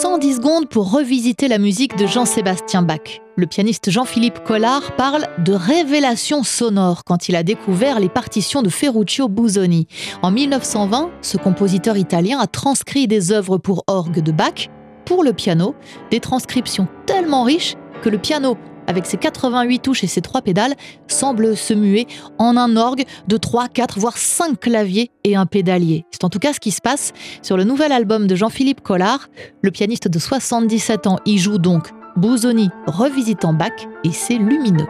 110 secondes pour revisiter la musique de Jean-Sébastien Bach. Le pianiste Jean-Philippe Collard parle de révélation sonore quand il a découvert les partitions de Ferruccio Busoni. En 1920, ce compositeur italien a transcrit des œuvres pour orgue de Bach pour le piano, des transcriptions tellement riches que le piano, avec ses 88 touches et ses 3 pédales, semble se muer en un orgue de 3, 4, voire 5 claviers et un pédalier. C'est en tout cas ce qui se passe sur le nouvel album de Jean-Philippe Collard. Le pianiste de 77 ans y joue donc Busoni revisitant Bach et c'est lumineux.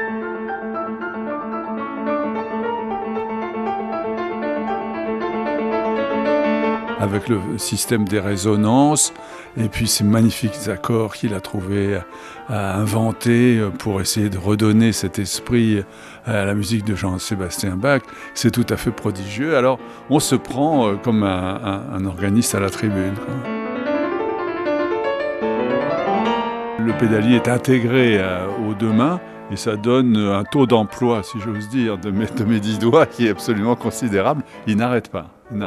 Avec le système des résonances et puis ces magnifiques accords qu'il a trouvé à inventer pour essayer de redonner cet esprit à la musique de Jean-Sébastien Bach, c'est tout à fait prodigieux. Alors on se prend comme un organiste à la tribune, quoi. Le pédalier est intégré aux 2 mains et ça donne un taux d'emploi, si j'ose dire, de mes 10 doigts qui est absolument considérable. Il n'arrête pas.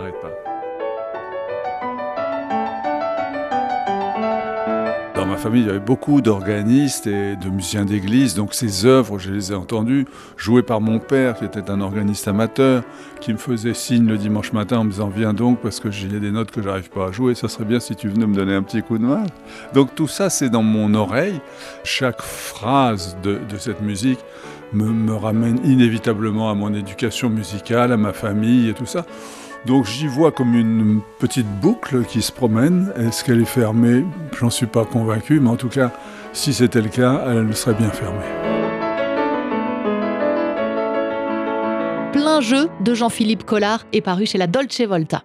Dans ma famille, il y avait beaucoup d'organistes et de musiciens d'église, donc ces œuvres, je les ai entendues, jouées par mon père, qui était un organiste amateur, qui me faisait signe le dimanche matin en me disant « Viens donc, parce que j'ai des notes que je n'arrive pas à jouer, ça serait bien si tu venais me donner un petit coup de main. » Donc tout ça, c'est dans mon oreille. Chaque phrase de cette musique me ramène inévitablement à mon éducation musicale, à ma famille et tout ça. Donc j'y vois comme une petite boucle qui se promène. Est-ce qu'elle est fermée ? J'en suis pas convaincu, mais en tout cas, si c'était le cas, elle serait bien fermée. Plein jeu de Jean-Philippe Collard est paru chez la Dolce Volta.